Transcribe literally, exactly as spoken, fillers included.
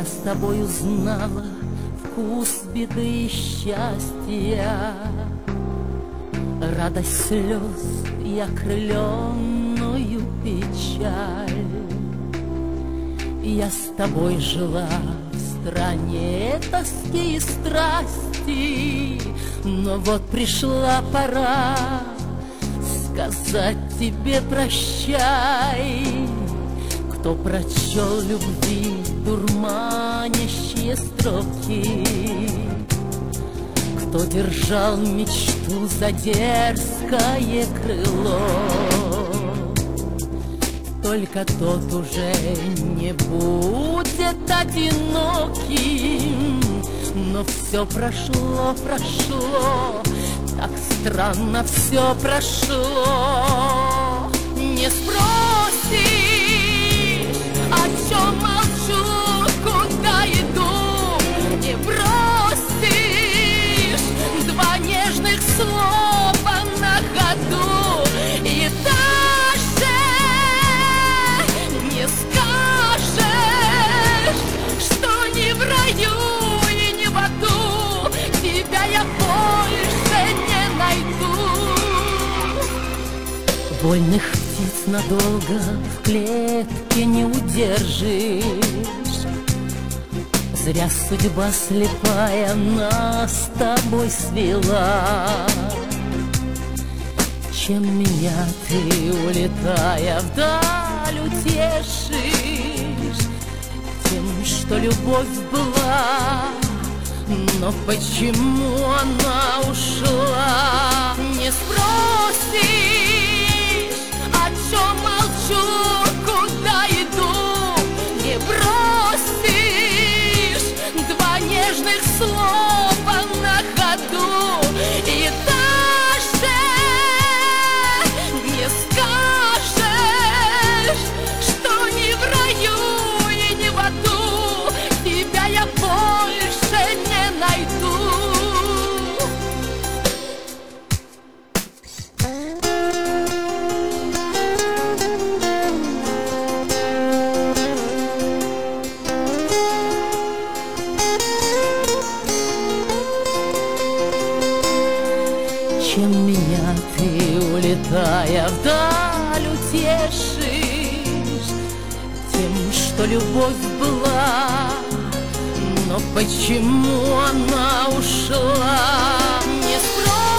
Я с тобой узнала вкус беды и счастья, радость слез и окрыленную печаль. Я с тобой жила в стране тоски и страсти, но вот пришла пора сказать тебе прощай. Кто прочел любви дурманящие строки, кто держал мечту за дерзкое крыло, только тот уже не будет одиноким. Но все прошло, прошло, так странно все прошло. Не спросишь, о чем молчу, куда иду, не бросишь два нежных слова на ходу, и даже не скажешь, что ни в раю и ни в аду тебя я больше не найду. Вольных птиц надолго в клетке не удержишь, зря судьба слепая нас с тобой свела. Чем меня ты, улетая вдаль, утешишь? Тем, что любовь была, но почему она ушла? Не спросишь, о чем молчу, куда иду, не бросишь два нежных слова на ходу, и даже не скажешь, что ни в раю и ни в аду тебя я больше не найду. Чем меня ты, улетая вдаль, утешишь? Тем, что любовь была, но почему она ушла? Не спросишь,